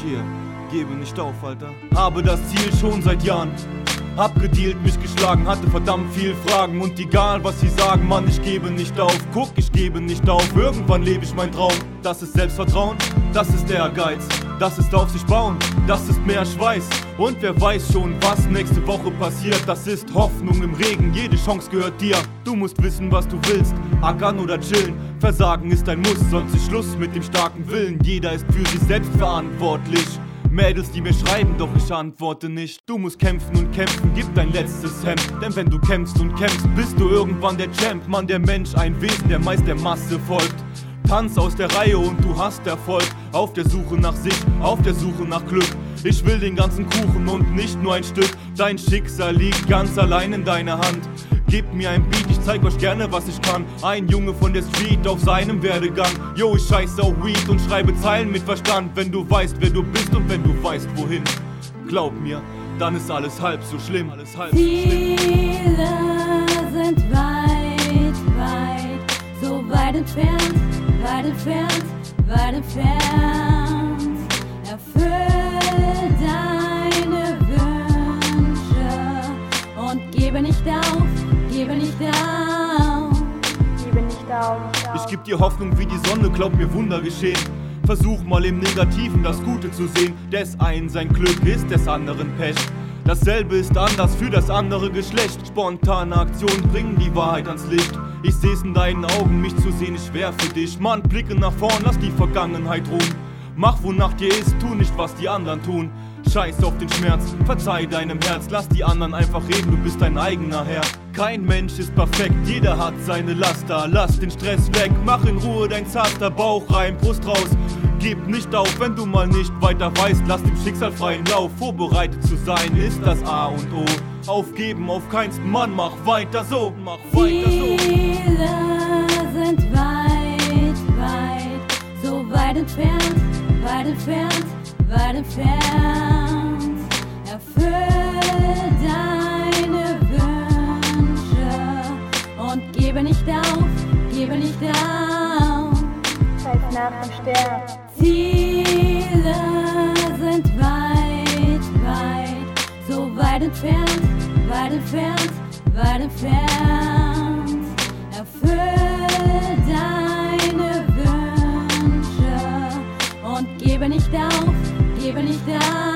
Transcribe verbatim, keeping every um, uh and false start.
Yeah, gebe nicht auf, Alter. Habe das Ziel schon seit Jahren. Hab gedealt, mich geschlagen, hatte verdammt viel Fragen. Und egal was sie sagen, Mann, ich gebe nicht auf. Guck, ich gebe nicht auf, irgendwann lebe ich mein Traum. Das ist Selbstvertrauen, das ist der Ehrgeiz. Das ist auf sich bauen, das ist mehr Schweiß. Und wer weiß schon, was nächste Woche passiert. Das ist Hoffnung im Regen, jede Chance gehört dir. Du musst wissen, was du willst, ackern oder chillen. Versagen ist ein Muss, sonst ist Schluss mit dem starken Willen. Jeder ist für sich selbst verantwortlich. Mädels, die mir schreiben, doch ich antworte nicht. Du musst kämpfen und kämpfen, gib dein letztes Hemd. Denn wenn du kämpfst und kämpfst, bist du irgendwann der Champ. Mann, der Mensch, ein Wesen, der meist der Masse folgt. Tanz aus der Reihe und du hast Erfolg. Auf der Suche nach sich, auf der Suche nach Glück. Ich will den ganzen Kuchen und nicht nur ein Stück. Dein Schicksal liegt ganz allein in deiner Hand. Gebt mir ein Beat, ich zeig euch gerne, was ich kann. Ein Junge von der Street auf seinem Werdegang. Yo, ich scheiß auf Weed und schreibe Zeilen mit Verstand. Wenn du weißt, wer du bist und wenn du weißt, wohin. Glaub mir, dann ist alles halb so schlimm. Alles halb so schlimm. Ziele sind weit, weit, so weit entfernt, weit entfernt, weit entfernt. Erfüll deine Wünsche und gebe nicht auf. Gebe nicht auf, gebe nicht auf. Ich geb dir Hoffnung wie die Sonne, glaub mir, Wunder geschehen. Versuch mal im Negativen das Gute zu sehen. Des einen sein Glück ist des anderen Pech. Dasselbe ist anders für das andere Geschlecht. Spontane Aktionen bringen die Wahrheit ans Licht. Ich seh's in deinen Augen, mich zu sehen ist schwer für dich. Mann, blicke nach vorn, lass die Vergangenheit ruhen. Mach wonach dir ist, tu nicht was die anderen tun. Scheiß auf den Schmerz, verzeih deinem Herz. Lass die anderen einfach reden, du bist dein eigener Herr. Kein Mensch ist perfekt, jeder hat seine Laster. Lass den Stress weg, mach in Ruhe dein Zaster. Bauch rein, Brust raus, gib nicht auf. Wenn du mal nicht weiter weißt, lass dem Schicksal freien Lauf. Vorbereitet zu sein ist das A und O. Aufgeben auf keinsten Mann, mach weiter so, mach weiter so. Ziele sind weit, weit, so weit entfernt, weit entfernt, weit entfernt. Erfüll deine Wünsche und gebe nicht auf, gebe nicht auf. Zeig nach dem Stern. Ziele sind weit, weit, so weit entfernt, weit entfernt, weit entfernt. Erfüll deine Wünsche und gebe nicht auf, gebe nicht auf.